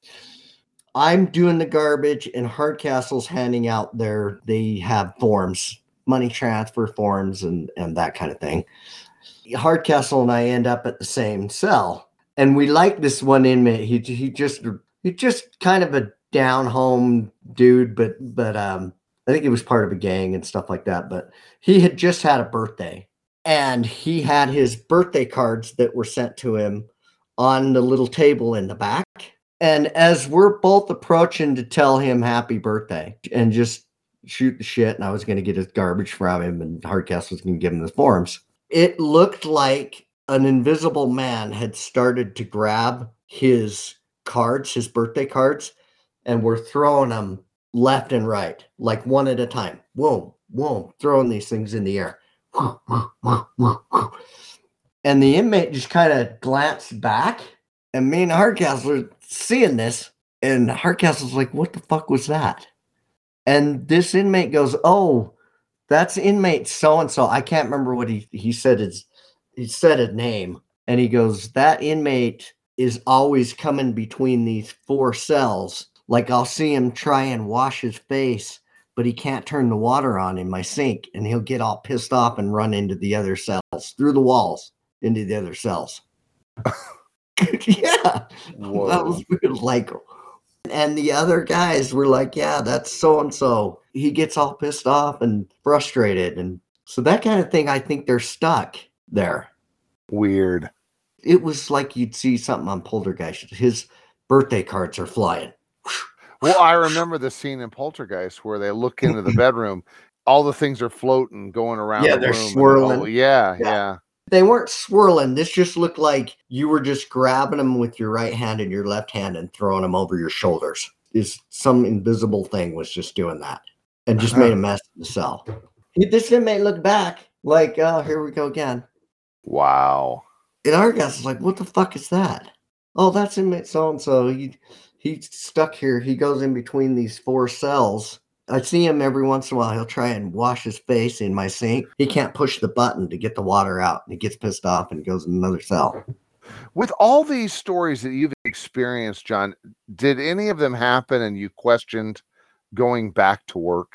I'm doing the garbage, and Hardcastle's handing out their, they have forms, money transfer forms, and, and that kind of thing. Hardcastle and I end up at the same cell, and we like this one inmate. He he just he just kind of a down home dude, but but um, I think he was part of a gang and stuff like that. But he had just had a birthday, and he had his birthday cards that were sent to him on the little table in the back. And as we're both approaching to tell him happy birthday and just shoot the shit, and I was going to get his garbage from him, and Hardcastle was going to give him the forms, it looked like an invisible man had started to grab his cards, his birthday cards, and we're throwing them left and right, like one at a time. Whoa, whoa, throwing these things in the air. And the inmate just kind of glanced back, and me and Hardcastle are seeing this, and Hardcastle's like, what the fuck was that? And this inmate goes, oh, that's inmate so-and-so. I can't remember what he, he said his, he said his name. And he goes, that inmate is always coming between these four cells. Like I'll see him try and wash his face, but he can't turn the water on in my sink, and he'll get all pissed off and run into the other cells, through the walls, into the other cells. Yeah. Whoa. That was weird. Like, and the other guys were like, yeah, that's so-and-so. He gets all pissed off and frustrated. And so that kind of thing, I think they're stuck there. Weird. It was like you'd see something on Poltergeist. His birthday cards are flying. Well, I remember the scene in Poltergeist where they look into the bedroom. All the things are floating, going around Yeah, the they're room. and- swirling. oh, yeah, Yeah. yeah. They weren't swirling. This just looked like you were just grabbing them with your right hand and your left hand and throwing them over your shoulders. Is some invisible thing was just doing that and just made a mess of the cell. This inmate looked back like, oh, here we go again. Wow. And our guy's like, what the fuck is that? Oh, that's inmate so-and-so. He, he's stuck here. He goes in between these four cells. I see him every once in a while. He'll try and wash his face in my sink. He can't push the button to get the water out, and he gets pissed off and he goes in another cell. With all these stories that you've experienced, John, did any of them happen and you questioned going back to work?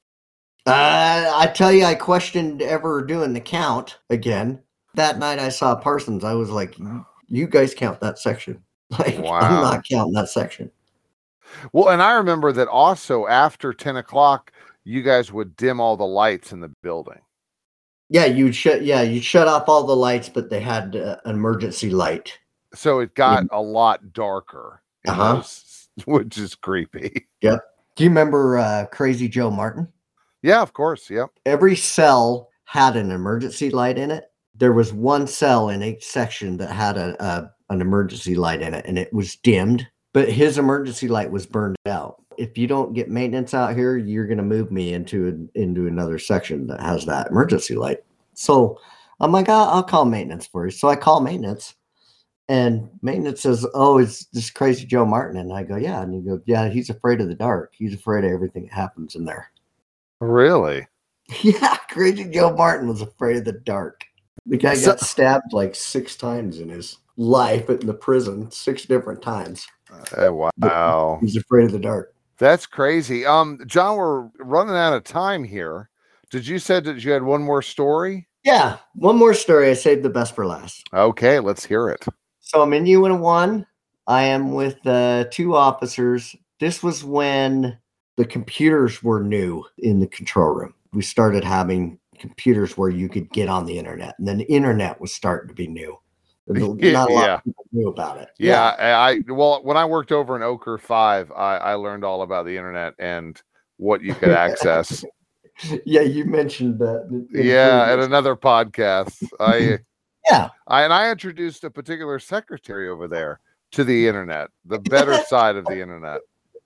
Uh, I tell you, I questioned ever doing the count again. That night I saw Parsons. I was like, you guys count that section. Like, Wow. I'm not counting that section. Well, and I remember that also after ten o'clock, you guys would dim all the lights in the building. Yeah, you'd shut. Yeah, you shut off all the lights, but they had uh, an emergency light. So it got a lot darker, in Uh-huh. those, which is creepy. Yep. Do you remember uh, Crazy Joe Martin? Yeah, of course. Yep. Every cell had an emergency light in it. There was one cell in each section that had a, a an emergency light in it, and it was dimmed. But his emergency light was burned out. If you don't get maintenance out here, you're going to move me into an, into another section that has that emergency light. So I'm like, I'll, I'll call maintenance for you. So I call maintenance, And maintenance says, "Oh, it's this crazy Joe Martin." And I go, "Yeah." And he goes, "Yeah, he's afraid of the dark. He's afraid of everything that happens in there." Really? Yeah, crazy Joe Martin was afraid of the dark. The guy So- got stabbed like six times in his life in the prison, six different times. Oh, wow. He's afraid of the dark. That's crazy. Um, John, we're running out of time here. Did you said that you had one more story? Yeah, one more story. I saved the best for last. Okay, let's hear it. So I'm in U N one. I am with uh, two officers. This was when the computers were new in the control room. We started having computers where you could get on the internet, and then the internet was starting to be new. Not a lot Yeah. of people knew about it. Yeah, I, I well, when I worked over in Ochre Five, I, I learned all about the internet and what you could access. Yeah, you mentioned that. in Yeah, at previous- another podcast, I, yeah. I and I introduced a particular secretary over there to the internet, the better side of the internet.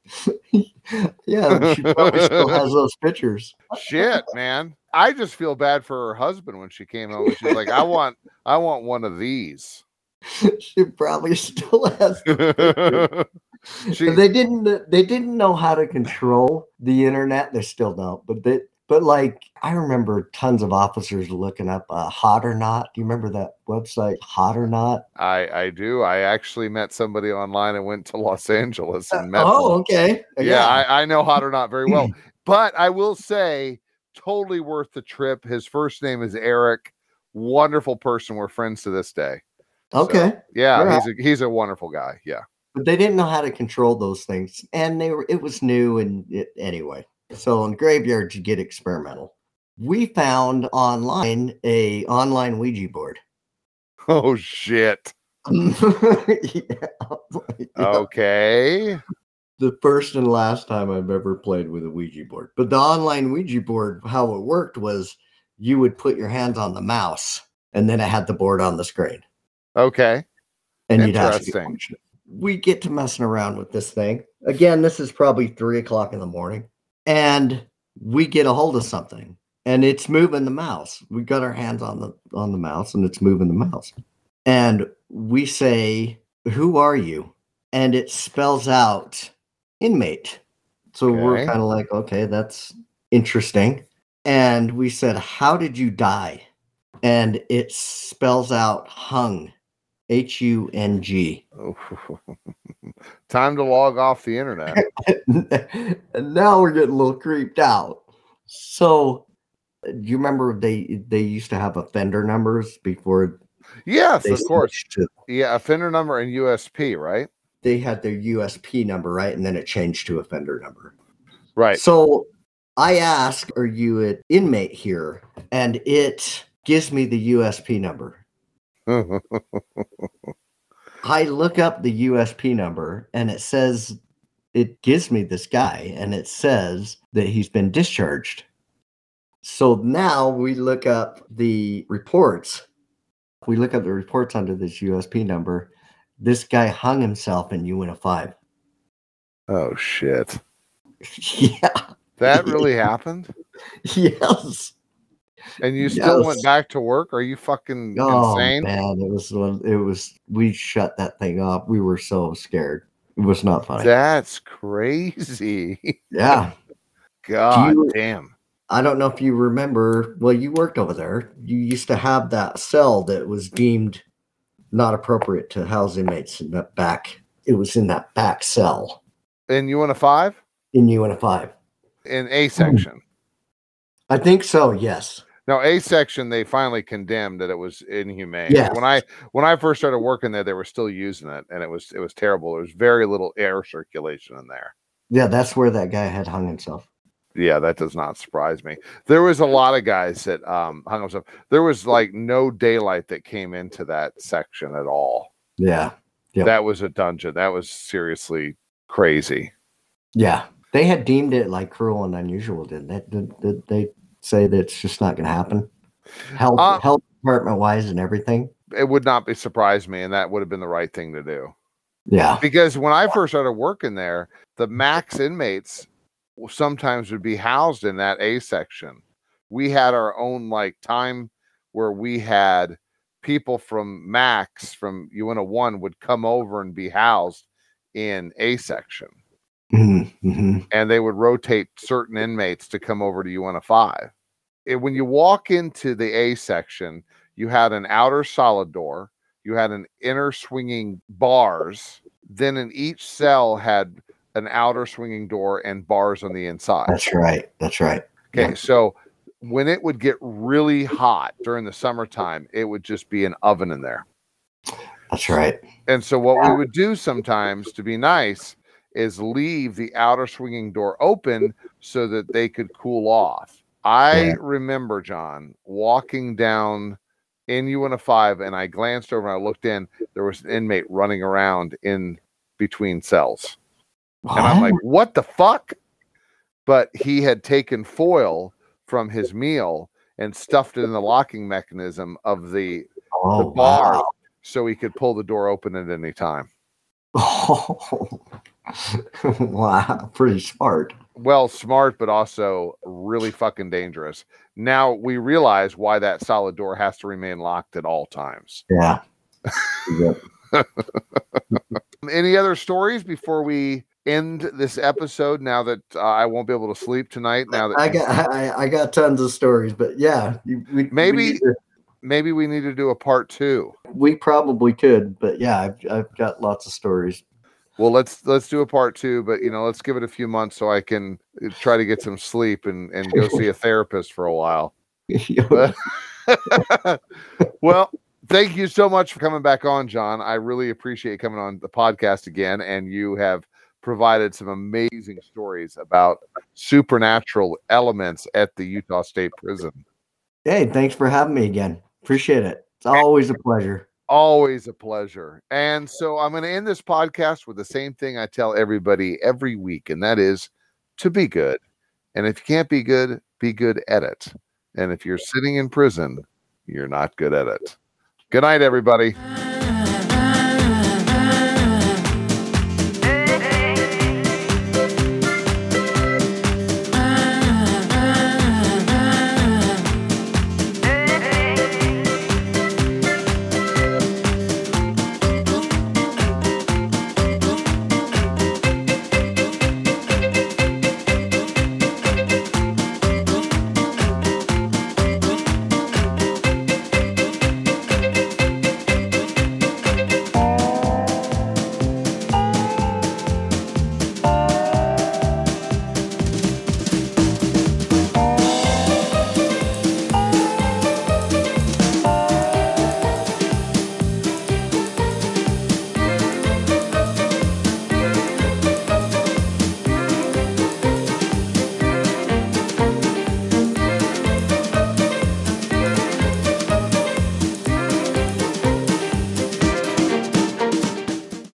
Yeah, she probably still has those pictures. Shit, man. I just feel bad for her husband when she came home and she's like, I want I want one of these. She probably still has the pictures. She- They didn't they didn't know how to control the internet. They still don't, but they but like I remember tons of officers looking up uh, Hot or Not. Do you remember that website, Hot or Not? I I do. I actually met somebody online and went to Los Angeles and met Oh, them. okay. Yeah, I, I know Hot or Not very well. But I will say, totally worth the trip. His first name is Eric. Wonderful person. We're friends to this day. okay. So, yeah, All he's a he's a wonderful guy. Yeah. But they didn't know how to control those things, and they were it was new and it, anyway. So in graveyards you get experimental. We found online a online Ouija board. Oh shit. Yeah. Okay. The first and last time I've ever played with a Ouija board. But the online Ouija board, how it worked was you would put your hands on the mouse, and then it had the board on the screen, Okay. and you'd have to Interesting. function. We get to messing around with this thing. Again, this is probably three o'clock in the morning, and we get a hold of something, and it's moving the mouse. We got our hands on the on the mouse, and it's moving the mouse. And we say, "Who are you?" And it spells out inmate. So we're Okay. kind of like, okay, that's interesting. And we said, "How did you die?" And it spells out hung, H U N G. Time to log off the internet. And now we're getting a little creeped out. So, do you remember they they used to have offender numbers before Yes, they of course. switched to Yeah, offender number and U S P, right? they had their U S P number, right? And then it changed to offender number. Right. So I ask, "Are you an inmate here?" And it gives me the U S P number. I look up the U S P number and it says, it gives me this guy and it says that he's been discharged. So now we look up the reports. We look up the reports under this U S P number. This guy hung himself in U N five. Oh shit. Yeah. That really happened? Yes. And you still Yes. went back to work? Are you fucking Oh insane? man, it was it was we shut that thing off. We were so scared. It was not funny. That's crazy. Yeah. God you- damn. I don't know if you remember. Well, you worked over there. You used to have that cell that was deemed not appropriate to house inmates in that back. It was in that back cell And you want a five? in U N five. In A section. I think so. Yes. Now, A section, they finally condemned that it was inhumane. Yes. When I when I first started working there, they were still using it, and it was it was terrible. There was very little air circulation in there. Yeah, that's where that guy had hung himself. Yeah, that does not surprise me. There was a lot of guys that um, hung themselves. There was like no daylight that came into that section at all. Yeah. Yep. That was a dungeon. That was seriously crazy. Yeah. They had deemed it like cruel and unusual, didn't they? Did, did they say that it's just not going to happen? Health, Uh, health department wise and everything. It would not be surprised me, and that would have been the right thing to do. Yeah. Because when I first started working there, the max inmates sometimes would be housed in that A section. We had our own like time where we had, you know, we had a, a people from Max from U N O one would come over and be housed in A section. Mm-hmm. And they would rotate certain inmates to come over to U N O five. It, when you walk into the A section, you had an outer solid door, you had an inner swinging bars, then in each cell had an outer swinging door and bars on the inside. That's right. That's right. Okay, Yeah. so when it would get really hot during the summertime, it would just be an oven in there. That's right. And so what we would do sometimes to be nice is leave the outer swinging door open so that they could cool off. I Yeah. remember, John, walking down in U N O five, and I glanced over and I looked in. There was an inmate running around in between cells. What? And I'm like, what the fuck? But he had taken foil from his meal and stuffed it in the locking mechanism of the, oh, the bar wow. so he could pull the door open at any time. Oh, wow. Pretty smart. Well, smart, but also really fucking dangerous. Now we realize why that solid door has to remain locked at all times. Yeah. Yeah. Any other stories before we end this episode? Now that uh, I won't be able to sleep tonight. Now that I got, I, I got tons of stories, but yeah, you- we, Maybe- we, need to- maybe we need to do a part two. we probably could, but yeah, I've, I've got lots of stories. Well, let's let's do a part two, but you know, let's give it a few months so I can try to get some sleep and and go see a therapist for a while. But- well, thank you so much for coming back on, John. I really appreciate you coming on the podcast again, and you have provided some amazing stories about supernatural elements at the Utah State Prison. Hey, thanks for having me again. Appreciate it. It's always a pleasure. Always a pleasure. And so I'm going to end this podcast with the same thing I tell everybody every week, and that is to be good. And if you can't be good, be good at it. And if you're sitting in prison, you're not good at it. Good night, everybody.